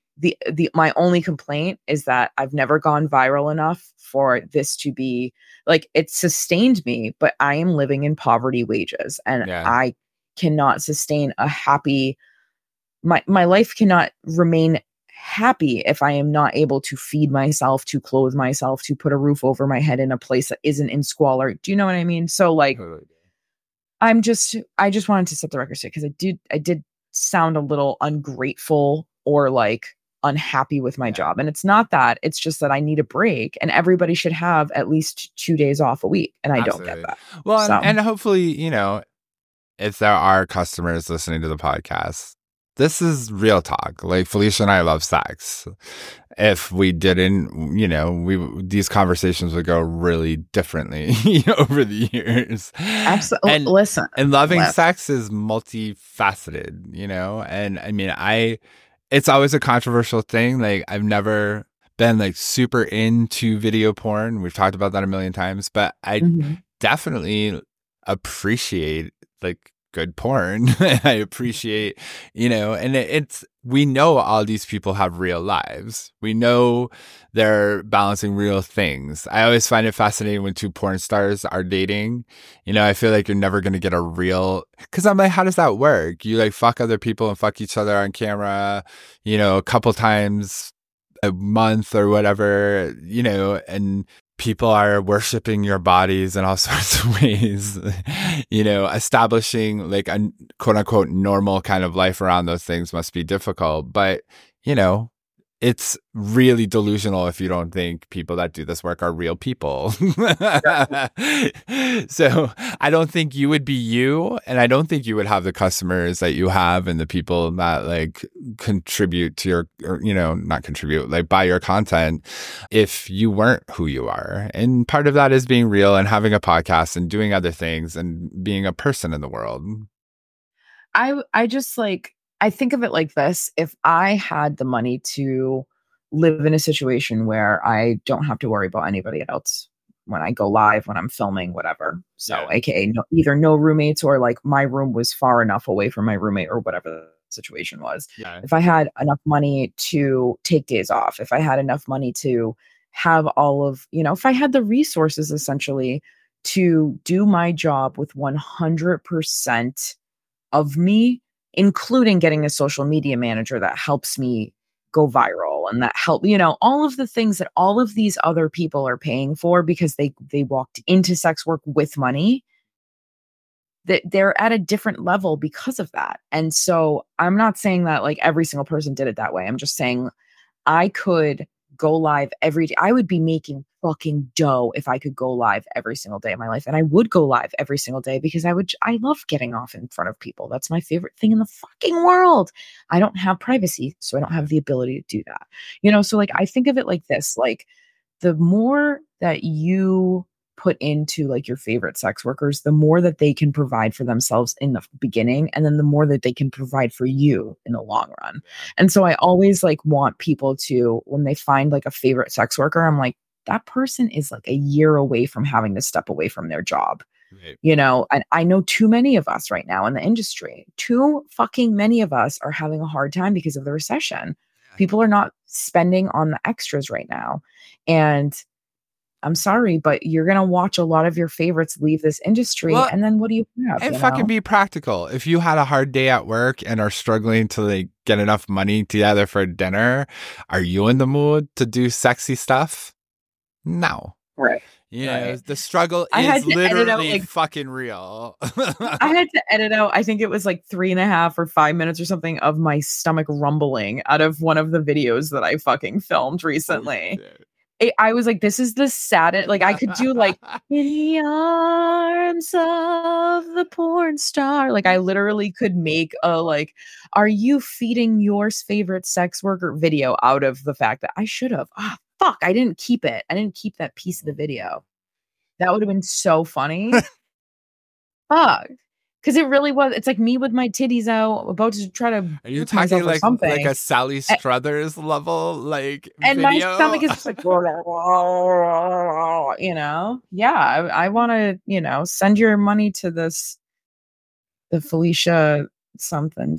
My only complaint is that I've never gone viral enough for this to be like, it sustained me, but I am living in poverty wages and I cannot sustain a happy, my life cannot remain happy if I am not able to feed myself, to clothe myself, to put a roof over my head in a place that isn't in squalor. Do you know what I mean? So like, I just wanted to set the record straight because I did sound a little ungrateful or like unhappy with my job. And it's not that, it's just that I need a break and everybody should have at least 2 days off a week. And I don't get that. Well, and hopefully, if there are customers listening to the podcast, this is real talk. Like Felicia and I love sex. If we didn't, these conversations would go really differently over the years. Absolutely. And listen, loving sex is multifaceted, and I mean, it's always a controversial thing. Like I've never been like super into video porn. We've talked about that a million times, but I definitely appreciate like good porn. I appreciate, and we know all these people have real lives. We know they're balancing real things. I always find it fascinating when two porn stars are dating. I feel like you're never going to get a real, because I'm like, how does that work? You like fuck other people and fuck each other on camera, a couple times a month or whatever, and people are worshiping your bodies in all sorts of ways, establishing like a quote unquote normal kind of life around those things must be difficult. But, it's really delusional if you don't think people that do this work are real people. So I don't think you would be you, and I don't think you would have the customers that you have and the people that like contribute to your, or, not contribute, like buy your content if you weren't who you are. And part of that is being real and having a podcast and doing other things and being a person in the world. I just like, I think of it like this. If I had the money to live in a situation where I don't have to worry about anybody else when I go live, when I'm filming, whatever. So, AKA either no roommates or like my room was far enough away from my roommate or whatever the situation was. Yeah. If I had enough money to take days off, if I had enough money to have all of, if I had the resources essentially to do my job with 100% of me, including getting a social media manager that helps me go viral and that help, all of the things that all of these other people are paying for because they walked into sex work with money, that they're at a different level because of that. And so I'm not saying that like every single person did it that way. I'm just saying I could go live every day. I would be making fucking dough if I could go live every single day of my life. And I would go live every single day because I love getting off in front of people. That's my favorite thing in the fucking world. I don't have privacy, so I don't have the ability to do that. So like, I think of it like this, like the more that you put into like your favorite sex workers, the more that they can provide for themselves in the beginning, and then the more that they can provide for you in the long run. And so I always like want people to, when they find like a favorite sex worker, I'm like, that person is like a year away from having to step away from their job. Right. And I know too many of us right now in the industry, too fucking many of us are having a hard time because of the recession. Yeah. People are not spending on the extras right now. And I'm sorry, but you're going to watch a lot of your favorites leave this industry. Well, and then what do you have? And fucking be practical. If you had a hard day at work and are struggling to like get enough money together for dinner, are you in the mood to do sexy stuff? No. Right. The struggle is literally fucking real. I had to edit out, I think it was like 3.5 or 5 minutes or something of my stomach rumbling out of one of the videos that I fucking filmed recently. I was like, this is the saddest, like I could do like in the arms of the porn star. Like I literally could make a like, are you feeding your favorite sex worker video out of the fact that I should have. Oh, fuck, I didn't keep it. I didn't keep that piece of the video. That would have been so funny. Fuck. Because it really was. It's like me with my titties out, about to try to. Are you talking like a Sally Struthers level, like? And video? My stomach is just like, Yeah, I want to, send your money to the Felicia something.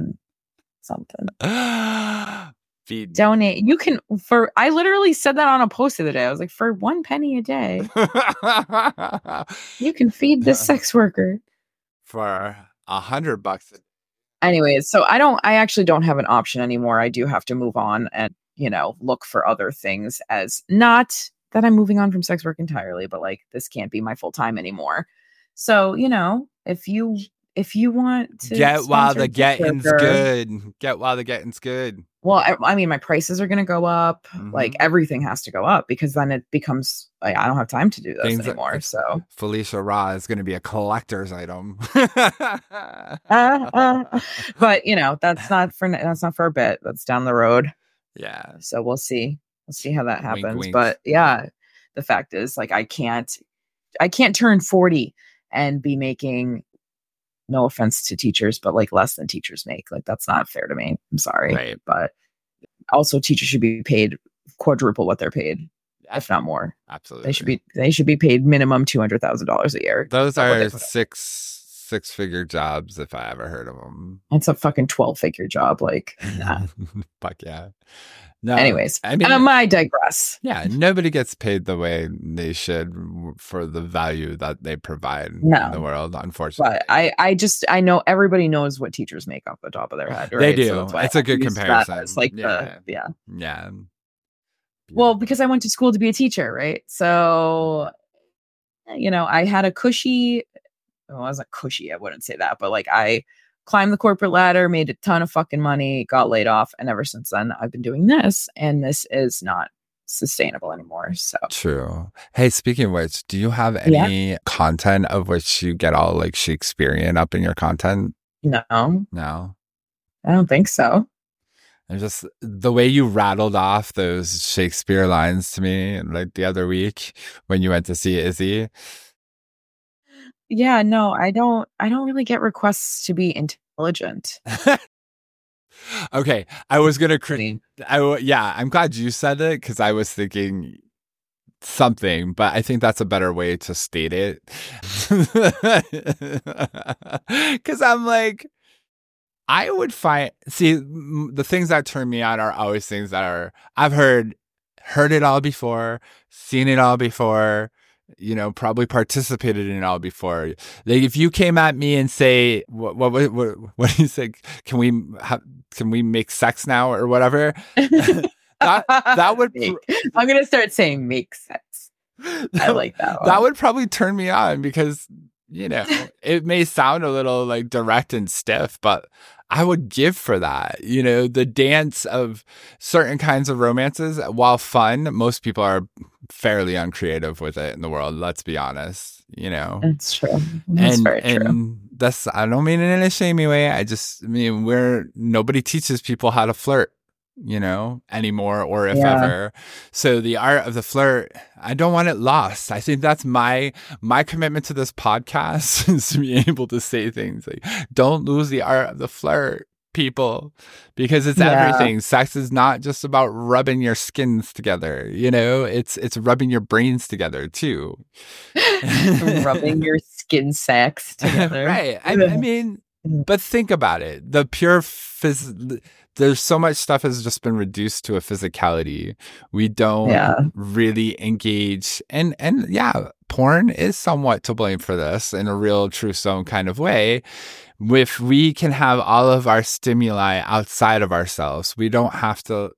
Donate. You can I literally said that on a post the other day. I was like, for 1 penny a day, you can feed this sex worker. For $100. Anyways, so I actually don't have an option anymore. I do have to move on and, look for other things, as not that I'm moving on from sex work entirely, but like this can't be my full time anymore. So, if you want to get while the getting's good, get while the getting's good. Well, I mean, my prices are going to go up. Like everything has to go up because then it becomes like I don't have time to do this anymore. So Felicia Raw is going to be a collector's item. But that's not for a bit. That's down the road. Yeah. So we'll see. We'll see how that happens. Wink, wink. But yeah, the fact is, like, I can't turn 40 and be making, no offense to teachers, but like less than teachers make. Like, that's not fair to me. I'm sorry. Right. But also teachers should be paid quadruple what they're paid, if not more. Absolutely. They should be paid minimum $200,000 a year. Those are six-figure jobs if I ever heard of them. It's a fucking 12-figure job. Like, nah. Fuck yeah. No, anyways, I mean, I digress. Yeah, nobody gets paid the way they should for the value that they provide in the world, unfortunately. But I know everybody knows what teachers make off the top of their head, right? They do. So it's a good comparison. It's like yeah. Well, because I went to school to be a teacher, right? So, I had a cushy. Well, it wasn't cushy. I wouldn't say that, but like I climbed the corporate ladder, made a ton of fucking money, got laid off. And ever since then, I've been doing this, and this is not sustainable anymore. So true. Hey, speaking of which, do you have any content of which you get all like Shakespearean up in your content? No, I don't think so. And just the way you rattled off those Shakespeare lines to me, like the other week when you went to see Izzy. Yeah, no, I don't really get requests to be intelligent. Okay, I was gonna. I'm glad you said it because I was thinking something, but I think that's a better way to state it. Because I'm like, I would the things that turn me on are always things that I've heard it all before, seen it all before. Probably participated in it all before. Like if you came at me and say, what do you say? Can we make sex now or whatever? that would. I'm gonna start saying make sex. I like that one. That would probably turn me on because it may sound a little like direct and stiff, but I would give for that. The dance of certain kinds of romances, while fun, most people are fairly uncreative with it in the world. Let's be honest. It's true. That's very true. And I don't mean it in a shamey way. I mean nobody teaches people how to flirt, anymore, or if ever. So the art of the flirt, I don't want it lost. I think that's my commitment to this podcast is to be able to say things like, don't lose the art of the flirt, people, because it's everything. Sex is not just about rubbing your skins together, it's rubbing your brains together too. Rubbing your skin sacks together. Right. I mean, but think about it. The pure there's so much stuff has just been reduced to a physicality. We don't really engage. And porn is somewhat to blame for this in a real true stone kind of way. If we can have all of our stimuli outside of ourselves, we don't have to,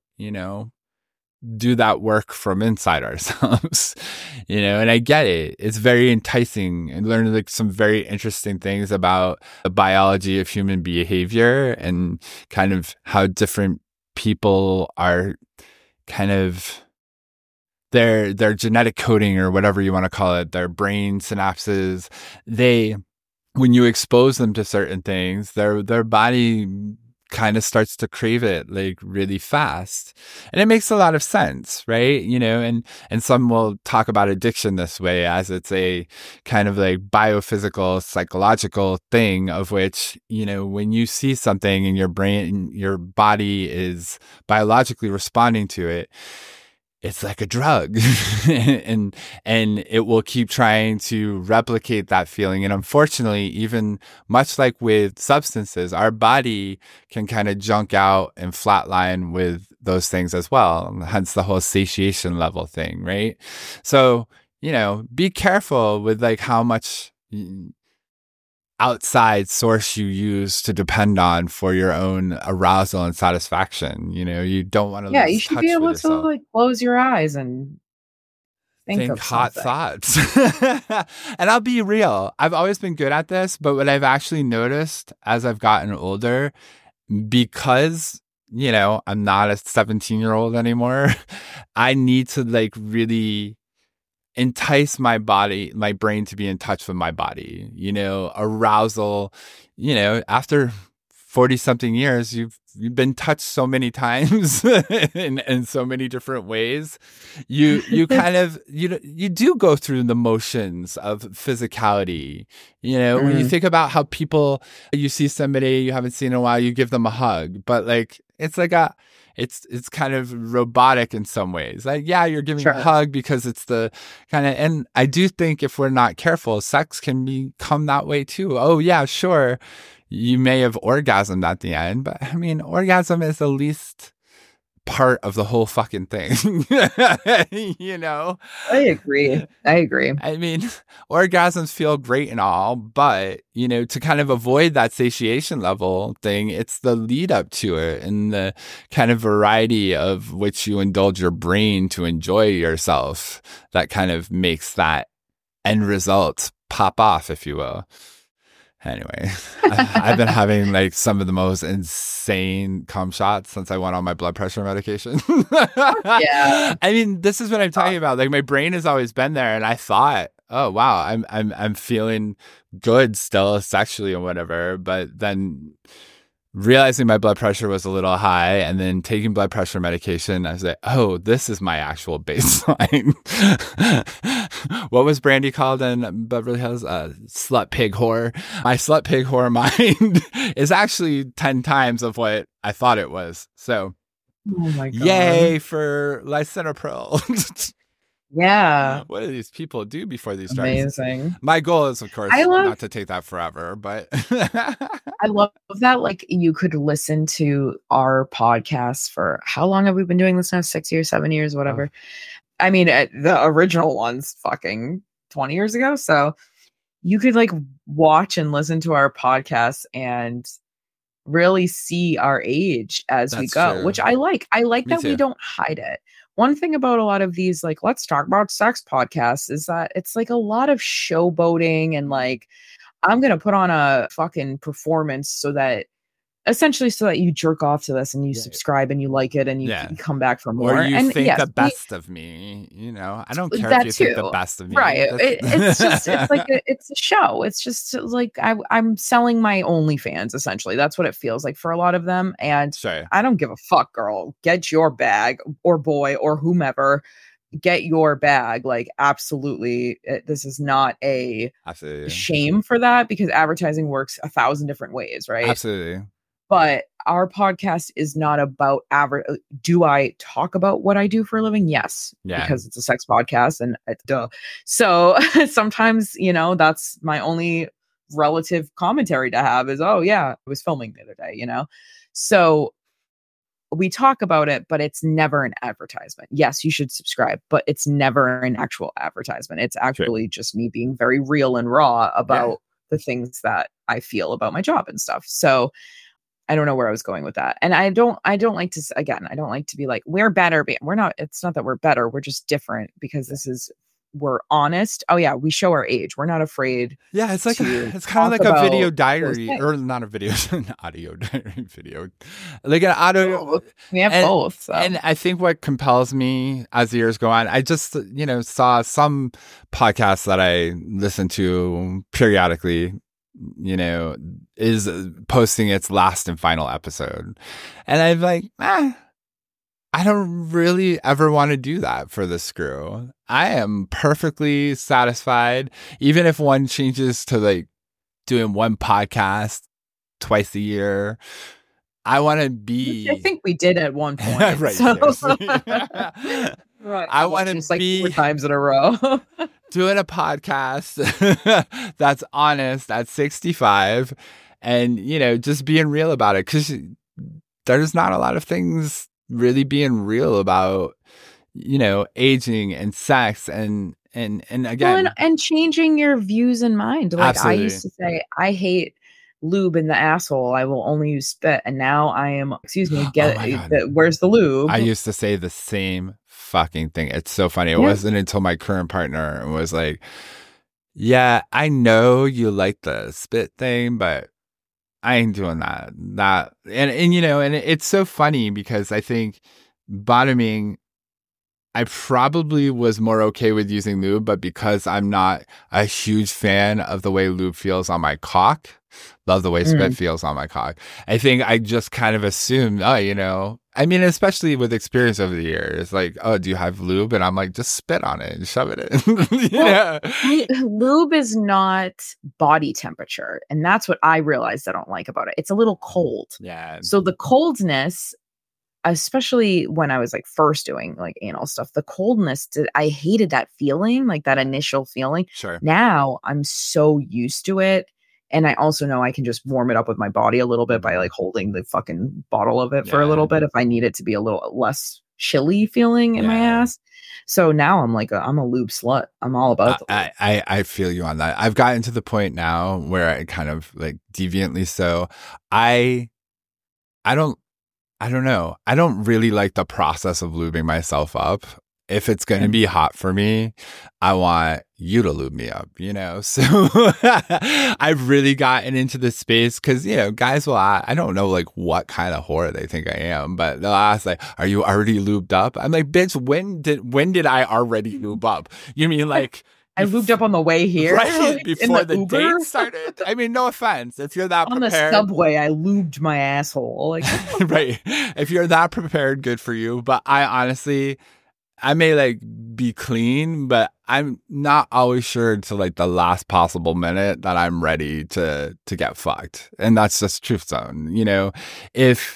do that work from inside ourselves, and I get it. It's very enticing and learn like some very interesting things about the biology of human behavior and kind of how different people are kind of their genetic coding or whatever you want to call it, their brain synapses. When you expose them to certain things, their body kind of starts to crave it like really fast. And it makes a lot of sense, right? And some will talk about addiction this way as it's a kind of like biophysical, psychological thing of which, when you see something in your brain, your body is biologically responding to it. It's like a drug and it will keep trying to replicate that feeling. And unfortunately, even much like with substances, our body can kind of junk out and flatline with those things as well. Hence the whole satiation level thing, right? So, be careful with like how much outside source you use to depend on for your own arousal and satisfaction. You don't want to lose you should be able to like close your eyes and think hot thoughts. And I'll be real, I've always been good at this, but what I've actually noticed as I've gotten older, because I'm not a 17-year-old anymore. I need to like really entice my brain to be in touch with my body, arousal, after 40 something years, you've been touched so many times in so many different ways. You kind of, you do go through the motions of physicality. When you think about how people, you see somebody you haven't seen in a while, you give them a hug, but like, it's like it's kind of robotic in some ways. Like, yeah, you're giving a hug because it's the kind of, and I do think if we're not careful, sex can become that way too. Oh yeah, sure. You may have orgasmed at the end, but I mean, orgasm is the least part of the whole fucking thing. I agree. I mean, orgasms feel great and all, but, to kind of avoid that satiation level thing, it's the lead up to it and the kind of variety of which you indulge your brain to enjoy yourself that kind of makes that end result pop off, if you will. Anyway, I've been having like some of the most insane cum shots since I went on my blood pressure medication. Yeah. I mean, this is what I'm talking about. Like my brain has always been there, and I thought, oh wow, I'm feeling good still sexually or whatever. But then realizing my blood pressure was a little high and then taking blood pressure medication, I was like, oh, this is my actual baseline. What was Brandy called in Beverly Hills? Slut pig whore. My slut pig whore mind is actually 10 times of what I thought it was. So, oh my God. Yay for lisinopril. Yeah. What do these people do before these drugs? Amazing. My goal is, of course, not to take that forever, but I love that. Like, you could listen to our podcasts for how long have we been doing this now? 6 years, 7 years, whatever. I mean, the original ones fucking 20 years ago. So you could like watch and listen to our podcasts and really see our age as we go, true. Which I like. I like Me that too. we don't hide it. One thing about a lot of these, like, let's talk about sex podcasts is that it's like a lot of showboating and like, I'm going to put on a fucking performance so that you jerk off to this and you subscribe and you like it and you come back for more. Or you and think yes, the best of me, I don't care that if you too. think the best of me. Right. It's like it's a show. It's just like I'm selling my OnlyFans, essentially. That's what it feels like for a lot of them. And I don't give a fuck, girl. Get your bag, or boy, or whomever. Get your bag. Like, absolutely. This is not a shame for that, because advertising works 1,000 different ways, right? Absolutely. But our podcast is not about do I talk about what I do for a living? Yes. Yeah. Because it's a sex podcast and duh. So sometimes, that's my only relative commentary to have is, oh yeah, I was filming the other day, So we talk about it, but it's never an advertisement. Yes, you should subscribe, but it's never an actual advertisement. It's actually just me being very real and raw about the things that I feel about my job and stuff. So I don't know where I was going with that. And I don't like to be like, we're better. We're not, it's not that we're better. We're just different because we're honest. Oh yeah. We show our age. We're not afraid. Yeah. It's like, it's kind of like a video diary, or not a video, an audio diary video, like an audio. We have both. So. And I think what compels me as the years go on, I just, saw some podcasts that I listen to periodically, is posting its last and final episode. And I'm like, I don't really ever want to do that for the screw. I am perfectly satisfied, even if one changes to like doing one podcast twice a year. I want to be. I think we did at one point. Right. So. Right. I want to be like 4 times in a row. Doing a podcast that's honest at 65 and, just being real about it. Because there's not a lot of things really being real about, aging and sex and again. And changing your views and mind. Like absolutely. I used to say, I hate lube in the asshole. I will only use spit. And now I am, where's the lube? I used to say the same fucking thing. It's so funny. It wasn't until my current partner was like, yeah, I know you like the spit thing, but I ain't doing that. And you know, and it's so funny because I think bottoming, I probably was more okay with using lube, but because I'm not a huge fan of the way lube feels on my cock, love the way spit feels on my cock, I think I just kind of assumed, oh, you know, I mean, especially with experience over the years, like, oh, do you have lube? And I'm like, just spit on it and shove it in. Yeah. Lube is not body temperature. And that's what I realized I don't like about it. It's a little cold. Yeah. So the coldness, especially when I was like first doing like anal stuff, the coldness, I hated that feeling, like that initial feeling. Sure. Now I'm so used to it. And I also know I can just warm it up with my body a little bit by like holding the fucking bottle of it for a little bit if I need it to be a little less chilly feeling in my ass. So now I'm like, I'm a lube slut. I'm all about the lube. I feel you on that. I've gotten to the point now where I kind of like deviantly so. I don't know. I don't really like the process of lubing myself up. If it's going to be hot for me, I want you to lube me up, you know? So I've really gotten into this space because, you know, guys will, I don't know like what kind of whore they think I am, but they'll ask like, are you already lubed up? I'm like, bitch, when did I already lube up? You mean like... I lubed up on the way here. Right, like, before the date started. I mean, no offense. If you're that prepared. On the subway, I lubed my asshole. Like, right. If you're that prepared, good for you. But I honestly, I may like be clean, but I'm not always sure to like the last possible minute that I'm ready to get fucked. And that's just truth zone. You know, if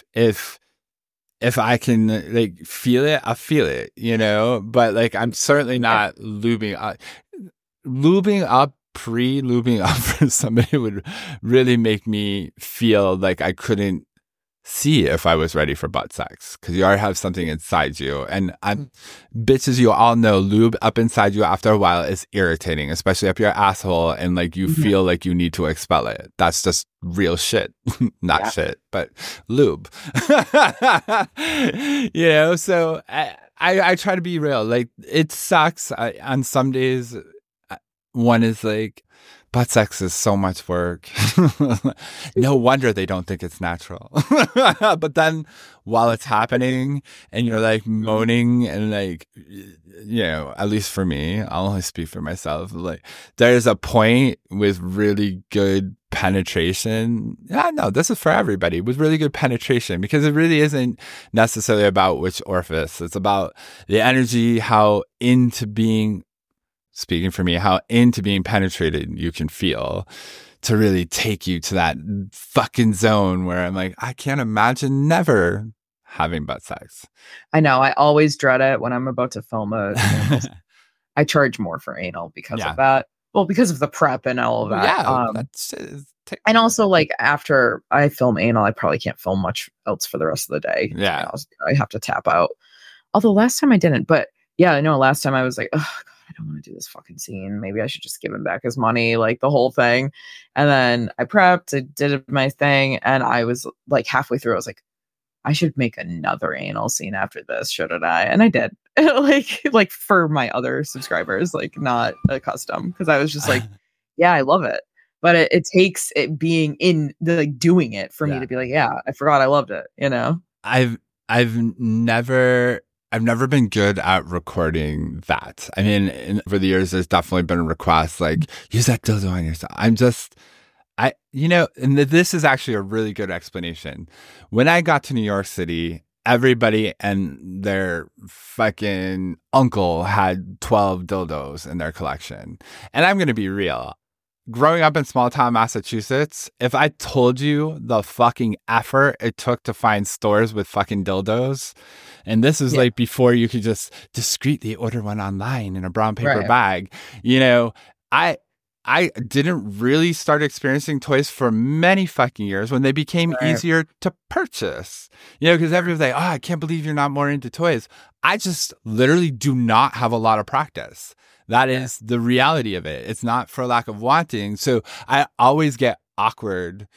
I can like feel it, I feel it, you know, but like I'm certainly not lubing up. Lubing up, pre-lubing up for somebody would really make me feel like I couldn't see if I was ready for butt sex because you already have something inside you. And bitches, you all know lube up inside you after a while is irritating, especially up your asshole. And like you feel like you need to expel it. That's just real shit. Not shit, but lube. You know, so I try to be real. Like it sucks. On some days, one is like, butt sex is so much work. No wonder they don't think it's natural. But then while it's happening and you're like moaning and like, you know, at least for me, I'll only speak for myself. Like there's a point with really good penetration. Yeah, no, this is for everybody with really good penetration because it really isn't necessarily about which orifice. It's about the energy, how into being speaking for me, how into being penetrated you can feel to really take you to that fucking zone where I'm like, I can't imagine never having butt sex. I know. I always dread it when I'm about to film I charge more for anal because of that. Well, because of the prep and all of that. Yeah. And also like after I film anal, I probably can't film much else for the rest of the day. Yeah. You know, I have to tap out. Although last time I didn't, but yeah, I know last time I was like, oh, I don't want to do this fucking scene. Maybe I should just give him back his money, like the whole thing. And then I prepped, I did my thing. And I was like halfway through, I was like, I should make another anal scene after this, shouldn't I? And I did. like for my other subscribers, like not a custom. Because I was just like, yeah, I love it. But it takes it being in the like doing it for me to be like, yeah, I forgot I loved it, you know? I've never been good at recording that. I mean, over the years, there's definitely been requests like, use that dildo on yourself. And this is actually a really good explanation. When I got to New York City, everybody and their fucking uncle had 12 dildos in their collection. And I'm going to be real. Growing up in small town Massachusetts, if I told you the fucking effort it took to find stores with fucking dildos, and this is like before you could just discreetly order one online in a brown paper bag, you know, I didn't really start experiencing toys for many fucking years when they became easier to purchase, you know, because everyone's like, oh, I can't believe you're not more into toys. I just literally do not have a lot of practice. That is the reality of it. It's not for lack of wanting. So I always get awkward,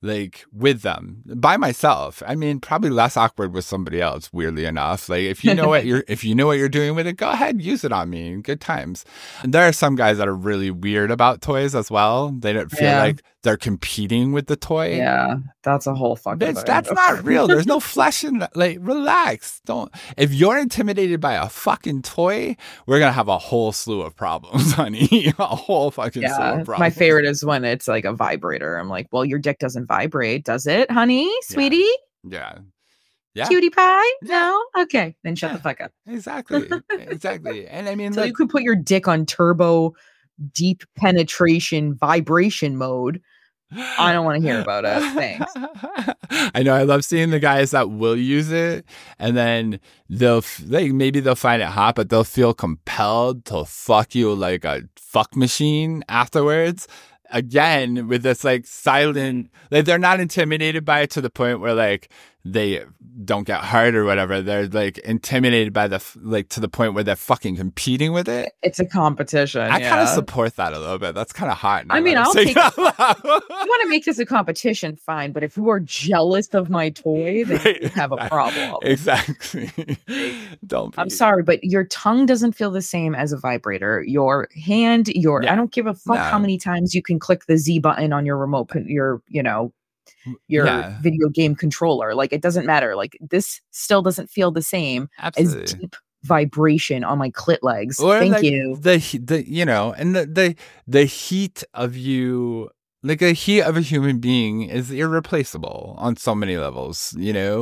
like with them by myself. I mean, probably less awkward with somebody else, weirdly enough. Like if you know what you're doing with it, go ahead, use it on me. Good times. And there are some guys that are really weird about toys as well. They don't feel like they're competing with the toy. Yeah, that's a whole fucking Bitch, that's not real. There's no flesh in that. Like, relax. Don't. If you're intimidated by a fucking toy, we're gonna have a whole slew of problems, honey. A whole fucking slew of problems. My favorite is when it's like a vibrator. I'm like, well, your dick doesn't vibrate, does it, honey, sweetie? Yeah. Cutie pie? No? Okay. Then shut the fuck up. Exactly. And I mean, so you could put your dick on turbo, deep penetration, vibration mode. I don't want to hear about it. Thanks. I know. I love seeing the guys that will use it, and then maybe they'll find it hot, but they'll feel compelled to fuck you like a fuck machine afterwards. Again, with this like silent, like they're not intimidated by it to the point where like they don't get hard or whatever. They're like intimidated by to the point where they're fucking competing with it. It's a competition. I kind of support that a little bit. That's kind of hot. I mean, I'll take it. You want to make this a competition, fine. But if you are jealous of my toy, then you have a problem. Exactly. Don't be. I'm sorry, but your tongue doesn't feel the same as a vibrator. Your hand, I don't give a fuck how many times you can click the Z button on your remote, your video game controller. Like, it doesn't matter. Like, this still doesn't feel the same as deep vibration on my clit legs. Or Thank like you. The and the heat of you, like the heat of a human being is irreplaceable on so many levels,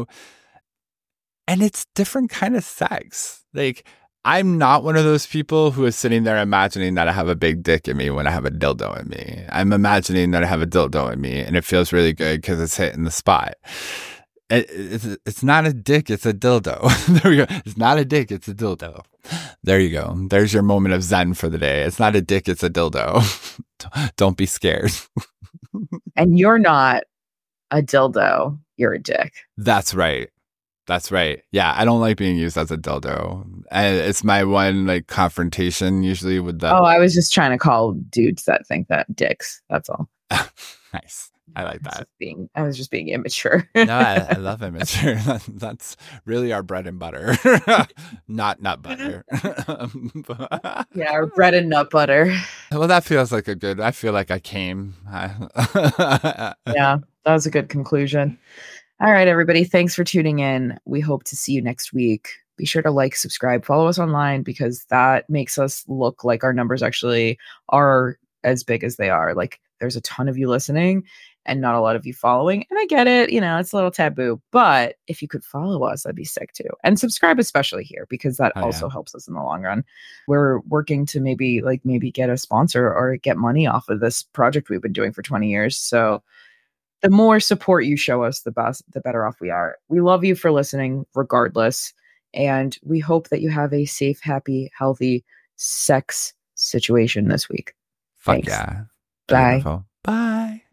and it's different kind of sex. Like, I'm not one of those people who is sitting there imagining that I have a big dick in me when I have a dildo in me. I'm imagining that I have a dildo in me, and it feels really good because it's hitting the spot. It's not a dick, it's a dildo. There we go. It's not a dick, it's a dildo. There you go. There's your moment of zen for the day. It's not a dick, it's a dildo. Don't be scared. And you're not a dildo, you're a dick. That's right. Yeah, I don't like being used as a dildo. And it's my one like confrontation usually with the... Oh, I was just trying to call dudes that think that dicks. That's all. Nice. I like that. I was just being immature. No, I love immature. That's really our bread and butter. Not nut butter. Yeah, our bread and nut butter. Well, that feels like I feel like I came. Yeah, that was a good conclusion. All right, everybody. Thanks for tuning in. We hope to see you next week. Be sure to like, subscribe, follow us online, because that makes us look like our numbers actually are as big as they are. Like, there's a ton of you listening and not a lot of you following. And I get it. It's a little taboo. But if you could follow us, that'd be sick too. And subscribe, especially here, because that also helps us in the long run. We're working to maybe get a sponsor or get money off of this project we've been doing for 20 years. So the more support you show us, the better off we are. We love you for listening regardless. And we hope that you have a safe, happy, healthy sex situation this week. Fuck Thanks. yeah. Bye. Beautiful. Bye.